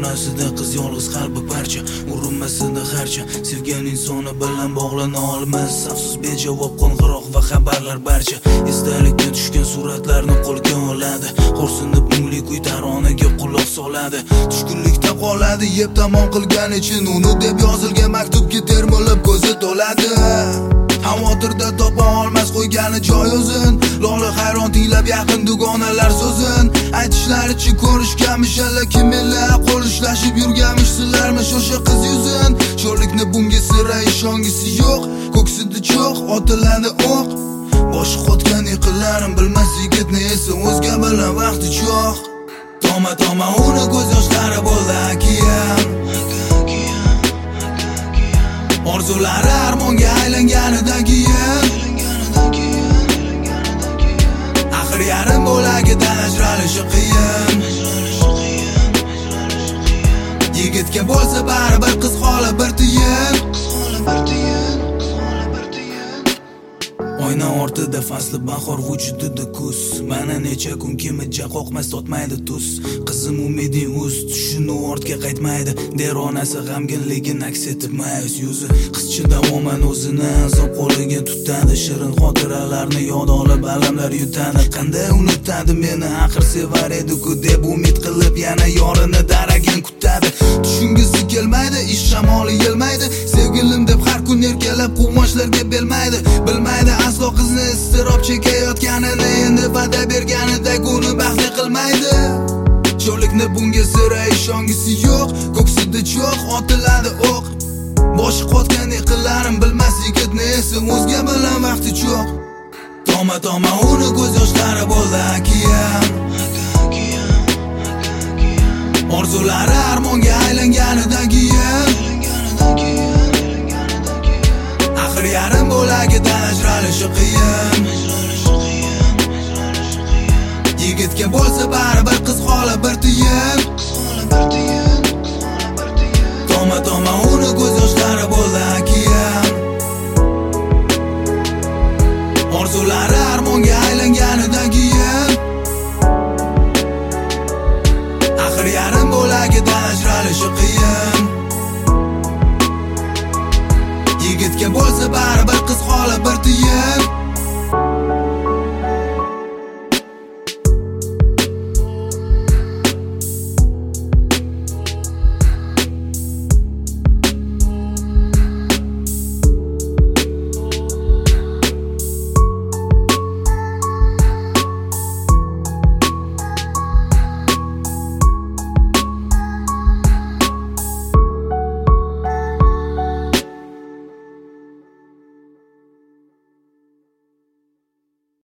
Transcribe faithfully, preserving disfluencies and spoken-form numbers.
yonasida qiz yolg'iz qalbi parcha, urinmasida harcha. Sevgan insoni bilan bog'lana olmas, afsus bejavob qo'ng'iroq va xabarlar barcha. Esdalikka tushgan suratlarni qo'lga oladi, xo'rsinib mungli kuy taronaga quloq soladi. Tushkunlikda qoladi, yeb tamom qilgan için uni deb yozilgan maktubga termilib ko'zi to'ladi. Xavotirda topa olmas qo'ygani joy o'zin, lola hayron tinglab yaqin dugonalar so'zin. Aytishlaricha ko'rishganmish allaki menlar, qo'l ushlashib yurganmish sizlarmi o'sha qiz yuzin. Sho'rlikni bunga sira ishongisi yo'q, ko'ksida cho'q otiladi o'q. Boshi qotgan yiqillarim bilmas yigitni esa o'zga bilan vaqti cho'q. Toma toma uni ko'z yoshlari bo'ldi akiyam, orzulari armonga aylanganidan keyin axir yarim bo'lagidan ajralishi qiyin. Yigitga bo'lsa baribir qiz holi bir tiyin. Oyna ortida fasli bahor, vujudida kuz. Mana necha kun kimija qoqmas totmaydi tuz. Qizim umiding uz, tushini ortga qaytmaydi. Deronasi g'amginligini aks etib mayus yuzi. Qizcha davoman o'zini azob qo'liga tutadi, shirin xotiralarni yod olib alamlar yutadi. Qanday unutadi meni, axir sevar edi-ku deb umid qilib yana yorini daragin kutadi. Tushungisi kelmaydi, ish shamoli yelmaydi, sevgilim deb har kun erkalab quvonchlarga belmaydi. Bilmaydi aslo qizni iztirob chekayotganini, endi va'da berganidek uni baxtli qilmaydi. Sho'rlikni bunga sira ishongisi yo'q, ko'ksida cho'q otiladi o'q. Boshi qotgan yiqillarim bilmas yigitni esa o'zga bilan vaqti cho'q. Toma toma uni ko'z yoshlari bo'ldi akiyam, orzulari armonga aylanganidan keyin axir yarim bo'lagidan ajralishi qiyin. Yigitga bo'lsa baribir qiz holi bir tiyin.